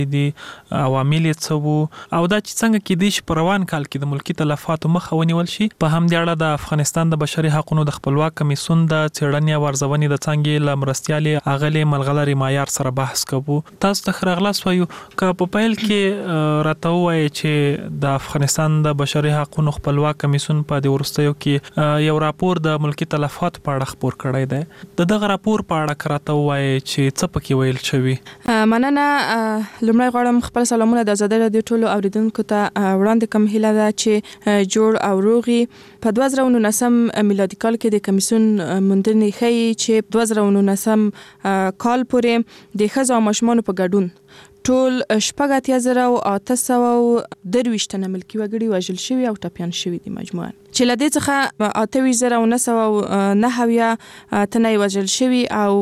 دي عوامل یې څه وو او دا چې څنګه کېدای شي په روان کال کې د ملکي تلفاتو مخه ونیول شي. په همدې اړه د افغانستان د بشري حقوقو د خپلواک کمیسیون د څېړنې او ارزونې د څانګې له مرستیالې اغلې ملغلرې معیار سره بحث کوو. تاسو ته ښه راغلاست وایو که په پیل کې راته ووایي چې د افغانستان د بشري حقوقو خپلواک کمیسیون په دې وروستیو کې یو راپور د ملکي تلفاتو په اړه خپور کړی دی. د دغه راپور په اړه که راته ووایي چې څه پکې ویل شوي. مننه. لومړی غواړم خپل سلامونه د ازادۍ راډیو ټولو اوریدونکو ته وړاندې کوم. هیله ده چې جوړ او روغي. په 2019 میلادي کال کې د کمیسیون موندنې ښیي چې 2019 کال پورې د ښځو او ماشومانو په ګډون ټول 8823 تنه ملکي وګړي وژل شوي او ټپیان شوي دي مجموعاً، چې له دې څخه 28909 تنه وژل شوي او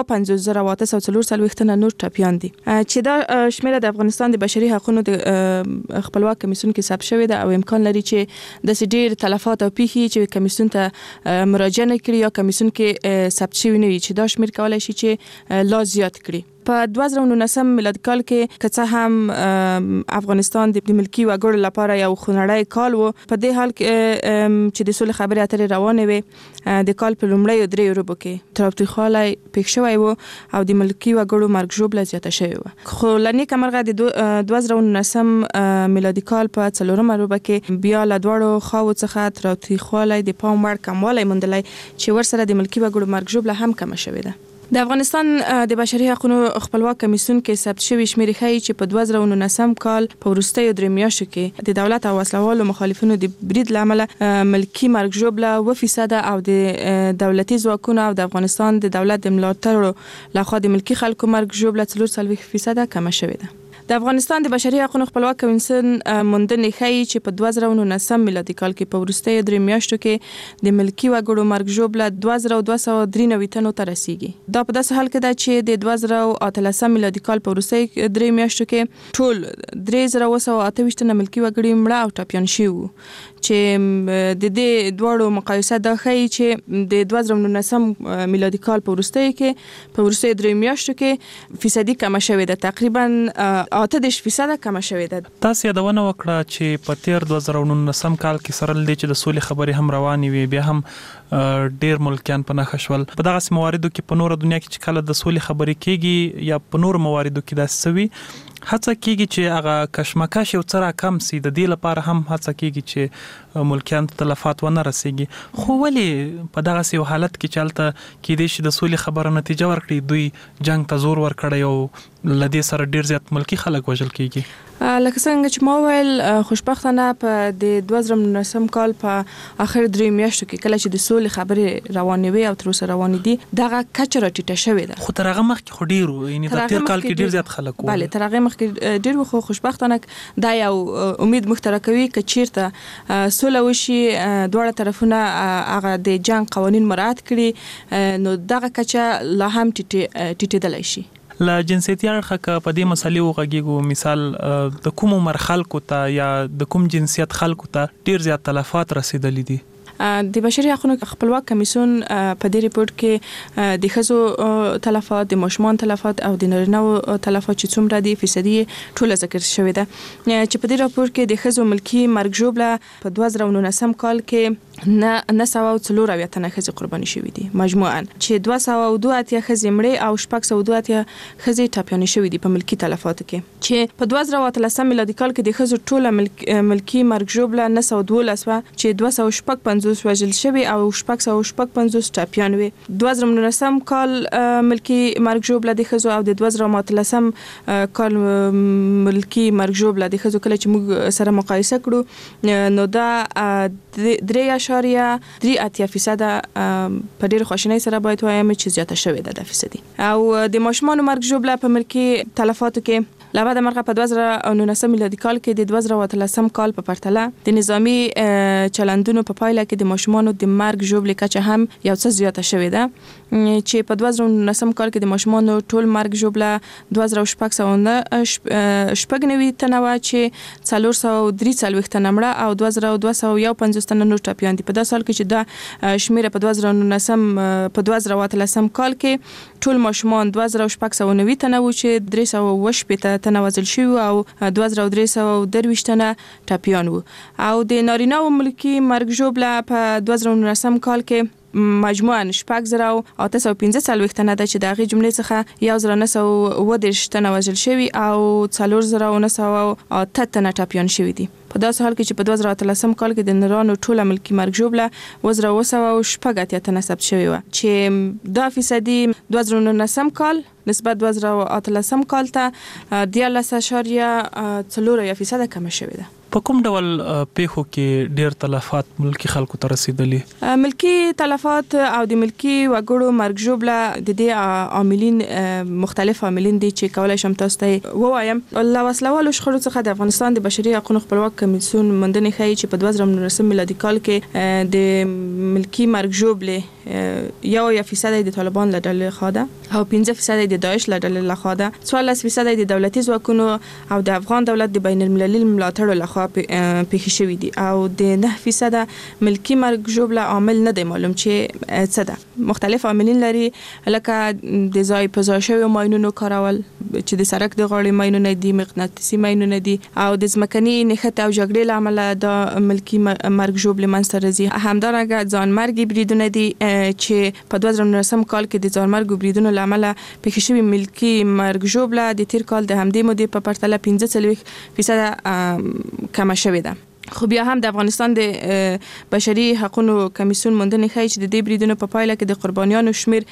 55840 تنه نور ټپیان دي، چې دا شمیره د افغانستان د بشري حقوقو د خپلواک کمیسیون کې ثبت شوی ده او امکان لري چې د ډېر تلفات او پیښې چې کمیسیون ته مراجعه نه کړي یا کمیسیون کې ثبت شوی نه وي چې دا شمیر کولای شي چې لا زیات کړي. په 2019 میلادي کال کې که څه هم افغانستان د ملکي وګړو لپاره یو خونړی کال و، په دې حال کې چې د سولې خبرې اترې روانې وې د کال په لومړیو 3 ورځو کې تاوتریخوالی پېښ شوی و او د ملکي وګړو مرګ ژوبله زیاته شوې وه. خو له نیکه مرغه د 2019 میلادي کال په 4مه ورځ کې بیا له دواړو خواوو څخه تاوتریخوالی د پام وړ کموالی موندلی چې ورسره د ملکي وګړو مرګ ژوبله هم کمه شوې ده. د افغانستان د بشري حقوقو خپلواک کمیسیون کې ثبت شوی شمیرې ښیي چې په 2019 کال په وروستیو 3 میاشتو کې د دولت او وسلوالو مخالفینو د برید له امله ملکي مرګ ژوبله 2% او د دولتي ځواکونو او د افغانستان د دولت د ملاتړو لخوا د ملکي خلکو مرګ ژوبله 4% کمه شوې ده. د افغانستان د بشري حقوقو خپلواک کمیسیون موندنې ښیي چې په 2019 میلادي کال کې په وروستیو 3 میاشتو کې د ملکي وګړو مرګ ژوبله 2293 تنو ته رسیږي. دا په داسې حال کې ده چې د 2018 میلادي کال په وروستیو 3 میاشتو کې ټول 3228 تنه ملکي وګړي مړه او ټپیان شوي وو، چې د دې دواړو مقایسه دا ښیي چې د 2019 میلادي کال په وروستیو کې په وروستیو 3 میاشتو کې فیصدي کمه شوې ده، تقریبا 8% کمه شوې ده. تاسو یادونه وکړه چې په تیر 2019 کال کې سره لدې چې د سولې خبرې هم روانې وي، بیا هم ډیر ملکیان په نښه شول. په دغه مواردو کې په نور دنیا کې چې کله د سولې خبرې کېږي یا په نور مواردو کې داسې سوي هڅه کېږي چې هغه کشمکش یو څه راکم سي، د دې لپاره هم هڅه کېږي چې ملکیان تلفات ونه رسیږي. خو ولې په دغه یو حالت کې چې هلته کېدای شي د سولې خبره نتیجه ورکړي دوی جنگ ته زور ورکړی او له دې سره ډیر زیات ملکي خلک وژل کېږي؟ لکه څنګه چې ما ویل، خوشبختانه په د 2019 کال په اخر 3 میاشتو کې کله چې د سولې خبرې روانې وي او تر اوسه روانې دي دغه کچه راټیټه شوې ده. خو تر هغه مخکې خو ډیر وو، یعنې د تیر کال کې ډیر زیات خلک وو. بله، تر هغه مخکې ډیر وو، خو خوشبختانه دا یو امید موږ ته راکوي که چیرته سوله وشي دواړه طرفونه هغه د جنګ قوانین مراعات کړي نو دغه کچه لا هم ټیټېدلی شي. له جنسیتي اړخه که په دې مسلې وغږیږو، مثال د کوم عمر خلکو ته یا د کوم جنسیت خلکو ته ډیر زیات تلفات رسیدلی دي؟ د بشري حقوقو خپلواک کمیسیون په دې ریپورت کې د ښځو تلفات، د ماشومان تلفات او د نارینه‌و تلفات چې څومره دي فیصدي ټوله ذکر شوې ده، چې په دې راپور کې د ښځو ملکي مرګ ژوبله په 2019 کال کې 904 تنه ښځې قرباني شوې دي مجموعاً، چې 282 ښځې مړې او 682 ښځې ټپیانې شوې دي په ملکي تلفاتو کې، چې په 2013 میلادي کال کې د ښځو ټوله ملکي مرګ ژوبله 912 وه، چې 255 وژل شوي او 655 ټپیان وي. 2019 کال ملکي مرګ ژوبله د ښځو او د 2013 کال ملکي مرګ ژوبله د ښځو کله چې موږ سره مقایسه کړو نو دا 3.38% په ډېر خواشینۍ سره باید وایم چې زیاته شوې ده د فیصدي. او د ماشومانو مرګ ژوبله په ملکي تلفاتو کې له بعد مرغه په 2019 میلادي کال کې د 2013 کال په پرتله د نظامی چلندونو په پایله کې د ماشومانو د مرګ ژوبلې کچه هم یو څه زیاته شوې ده، چې په 2019 کال کې د ماشومانو ټول مرګ ژوبله 2690 تنه وه، چې 443 تنه مړه او 2251 تنه نور ټپیان دي. په داسې حال کې چې دا شمیره په 2013 کال کې ټول ماشومان 2690 تنه وو، چې 318 تنه وژل شوي او 2323 تنه ټپیان وو او د نارینه او ملکی مرګ ژوبله په 2019 کال کې مجموعاً 4815 تنه ده چې د هغې جملې څخه 1910 تنه وژل شوي او 4908 تنه ټپیان شوي دي. په داسې حال کې چې په 2013 کال کې د نرانو ټوله ملکی مرګ ژوبله 1908 تنه ثبت شوي وه چې 2% 2019 کال نسبت 2013 کال ته 14.4% کمه شوې ده. په کوم ډول پیښو کې ډېر تلفات ملکی خلکو ته رسیدلي؟ ملکی تلفات او د ملکی وګړو مرګ ژوبله د دې عاملین مختلف عاملین دي چې کولای شم تاسو ته ووایم. له وسلوالو شخړو څخه د افغانستان د بشري حقوقو خپلواک کمیسیون موندنې ښیي چې په 2019 میلادي کال کې د ملکی مرګ ژوبلې 1% د طالبان له ډلې خوا ده او 5% د داعش له ډلې له خوا ده، 14% د دولتي ځواکونو او د افغان دولت د بین المللي ملاتړ له خوا پیښې شوي دي او د 9% ملکی مرګ ژوبله عامل نه دی معلوم چې څه ده. مختلف عاملین لري لکه د ځای په ځای شویو ماینونو کارول چې د سړک د غاړې ماینونه دي، مقناطیسي ماینونه دي او د ځمکني نښتې او جګړې له امله د ملکی مرګ ژوبلې منځته راځي. همدارنګه ځانمرګي بریدونه دي چې په 2019 کال کې د ځانمرګو بریدونو له امله پیښې شوي ملکی مرګ ژوبله د تیر کال د همدې مودې په پرتله 15% کمه شوې ده. خو بیا هم د افغانستان د بشري حقوقو کمیسیون موندنې ښیي چې د دې بریدونو په پایله کې د قربانیانو شمیر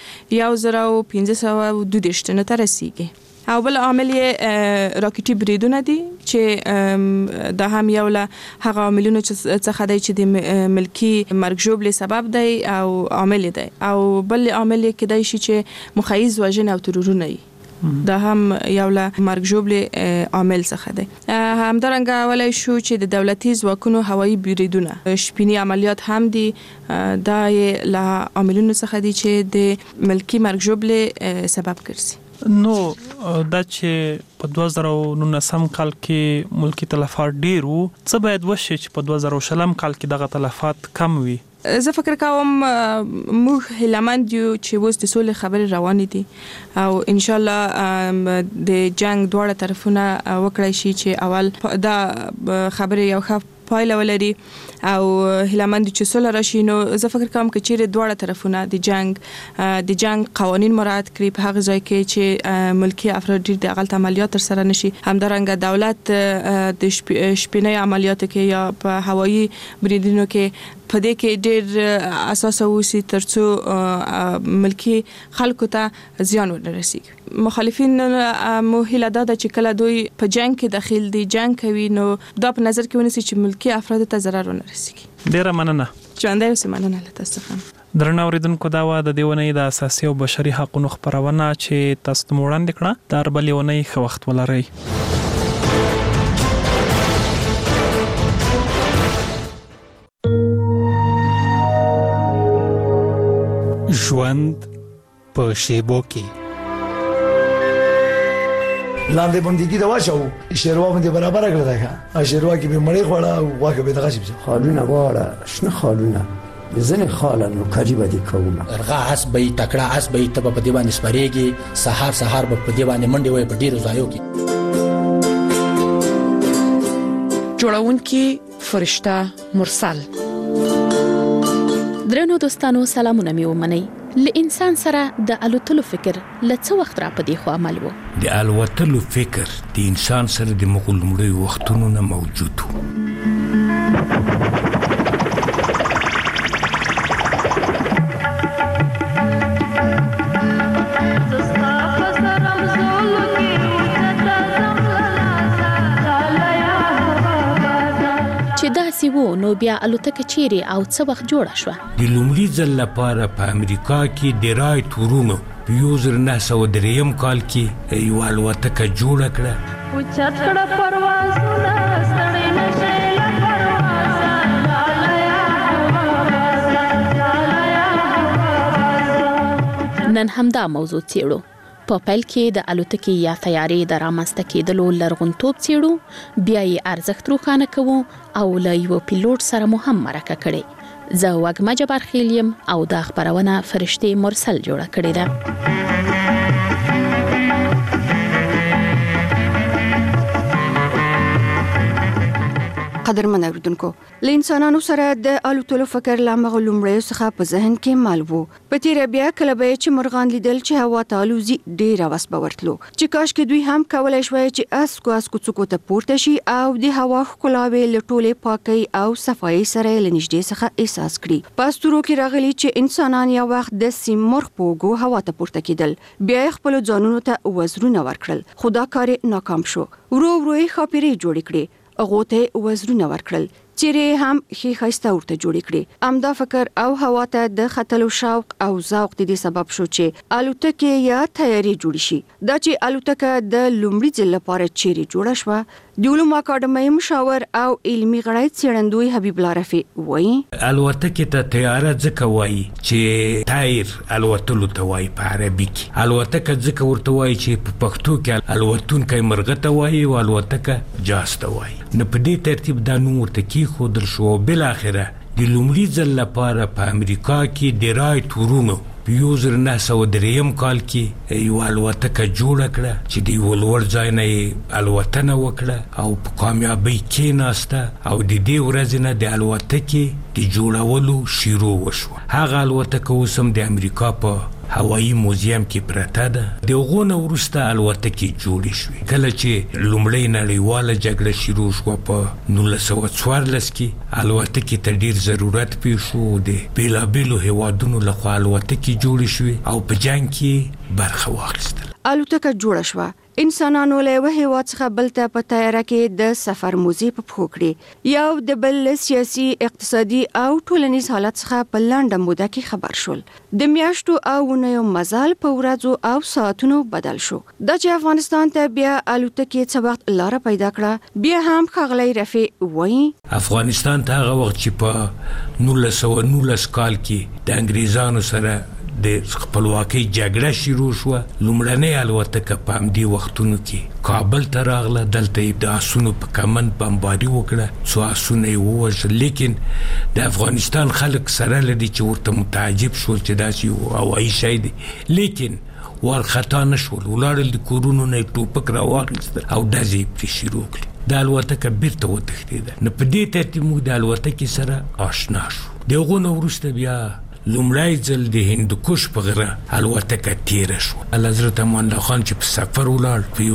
1532 تنو ته رسیږي. او بل عامل یې راکټي بریدونه دي چې دا هم یو له هغه عاملونو څخه دی چې د ملکی مرګ ژوبلې سبب دی او عامل دی. او بل عامل یې کېدای شي چې مخیز وژنې او ترورونه وي، دا هم یو له مرګ ژوبلې عامل څخه دی. همدارنګه ولای شو چې د دولتي ځواکونو هوایي بریدونه شپینی عملیات هم دي، دا یې له عاملونو څخه دي چې د ملکی مرګ ژوبلې سبب ګرځي. نو دا چې په 2019 کال کې ملکی تلفات ډیر وو، څه باید وشي چې په 2020 کال کې دغه تلفات کم وي؟ زه فکر کوم موږ هیلهمند یو چې اوس د سولې خبرې روانې دي او ان شاء الله د جنگ دواړه طرفونه وکړای شي چې اول دا خبرې یو ښه پایله ولري او هیلهمند چې سوله راشي. نو زه فکر کوم چې چیرې دواړه طرفونه د جنگ قوانین مراعات کړي په هغه ځای کې چې ملکی افراد ډیر د غلط عملیات تر سره نشي. همدارنګه دولت د شپینی عملیاتو کې یا په هوایي بریدونو کې په دې کې ډیر اساس اوسي ترڅو ملکی خلکو ته زیان ورسیږي. مخالفین مو هیله ده چې کله دوی په جنگ کې داخل دي جنگ کوي نو دا په نظر کې ونیسي چې ملکی افراد ته ضرر ونه رسیږي. ډیره مننه. ژوندی اوسئ. مننه له تاسو څخه. درنو اوریدونکو، دا و د دیونې د اساسي او بشري حقوقو خبرونه چې تاسو ته وړاندې کړه. دا بلېونی ښه وخت ولرئ. ژوند په شیبو کې لاندې باندې دا واچو شیروا باندې برابر کړل دا شیروا کې به مړې خوړه او واګه به دغه شي خالونه واړه شنه خالونه ځنه خالانو کاجی باندې کومه ارغا اس به تکړه اس به ته په دیوان سپریږي سحر به په دیوان منډي وي په ډیرو ځایو کې جوړونکي فرشته مرسل. درنو دوستانو، سلامونه مې ومنئ. ل انسان سره د الوتلو فکر لڅ وخت را پدې خو عمل وو. د الوتلو فکر د انسان سره د مغلمړي وختونو نه موجود وو. داسې وو نو بیا الوتکه چیرې او څه وخت جوړه شوه؟ د لومړي ځل لپاره په امریکا کې د رایټ ورونو په 1903 کال کې یوه الوتکه جوړه کړه. اوچت کړه پروازونه ستړی نشئ له پروازه نن همدا موضوع څېړو. په پیل کې د الوتکې یا طیارې د رامنځته کېدلو لرغونتوب څېړو، بیا یې ارزښت روښانه کوو او له یو پیلوټ سره مو هم مرکه کړې. زه وږمه جبارخیل یم او دا خبرونه فرشتې مرسل جوړه کړې ده. قدرمن اوریدونکو له انسانانو سره د الوتلو فکر لا مغلومړیو څخه په ذهن کې مال وو په تیر بیا کله به چې مرغان لیدل چې هوا تعالوزي ډیر واس باورتلو چې کاش کې دوی هم کولای شوی چې اسکو څوکو ته پورته شي او د هوا خلاوي لټولې پاکي او صفایي سره لنږدې څخه احساس کړي پاستورو کې راغلي چې انسانان یو وخت د سیمرغ پوغو هوا ته پورته کېدل بیا خپل ځانونو ته وزرونه ورکړل خدا کار ناکام شو ورو خاپيري جوړ کړي هغه ته وزرونه ورکړل چیرې هم خيخسته ورته جوړ کړي امدا فکر او هوا ته د خطلو شوق او ذوق د سبب شو چې الوتکه یا تیاری جوړ شي دا چې الوتکه د لومړي ځل لپاره چیرې جوړه شو د علوم اکاډمۍ مشاور او علمي غړی څېړندوی حبیب الله رفیع وایي الوتکه ته تیاره ځکه وایي چې تایر الوتلو ته وایي په عربي کې الوتکه ځکه ورته وایي چې په پښتو کې الوتونکی مرغه ته وایي او الوتکه جاز ته وایي نو په دې ترتیب دا نوم ورته کې خودل شو بل اخره د لومړي ځل لپاره په امریکا کې د رایټ ورونو په 1903 کال کې یو الوتکه جوړه کړه چې د ولور ځای نه الوتنه وکړه او په کامیابی کې ناسته او د دې ورځې نه د الوتکې د جوړولو شروع وشو هغه الوتکه اوسم د امریکا په هوایی موزیم کې پراته ده د غونه ورسته الوتکې جوړې شوې کله چې لومړی نړیواله جګړه شروع شو په 1914 کې الوتکې ته ډیر ضرورت پیښ شو د بیلابیلو هیوادونو لخوا الوتکې جوړې شوې او په جنگ کې برخه واخیستل الوتکه جوړه شو انسانانو له وهوا څخه بل ته په تیاره کې د سفر موزي په پخو کړی یو د بل سیاسي اقتصادي او ټولنیز حالت څخه په لنډه موده کې خبر شول د میاشتو او نو مزال په ورځو او ساعتونو بدل شو د چې افغانستان ته بیا الوتکې څه وخت لار پیدا کړه بیا هم خغلی رفیع وایي افغانستان ته هغه وخت چې په 1919 کال کې د انګریزانو سره د خپلواکۍ جګړه شروع شو لومړنۍ الوتکه په همدې وختونو کې کابل ته راغله دلته د آسونو په کمن بمباري وکړه څو آسونه یې ووژل لیکن د افغانستان خلک سره لدی چې ورته متعجب شول چې داسې یو هوایي شی دی لیکن ورخطا نشول ولاړل د کورونو نه ټوپک راواخیستل او ډزې پرې شروع کړې د الوتکه بیرته وتښتېده نو په دې ترتیب موږ د الوتکې سره آشنا شو د هغو نه وروسته بیا لومړی ځل د هندوکش په غره الوتکه تیره شو حضرت امان الله خان چې په سفر ولاړ په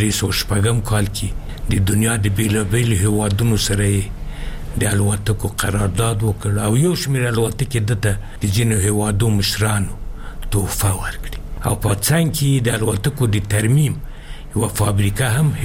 1306 کال کې د دنیا د بیلابیلو هیوادونو سره د الوتکو قرارداد وکړ او یو شمېر الوتکې دته د ځینو هیوادو مشرانو تحفه ورکړي او په څنګ کې د الوتکو د ترمیم یوه فابریکه هم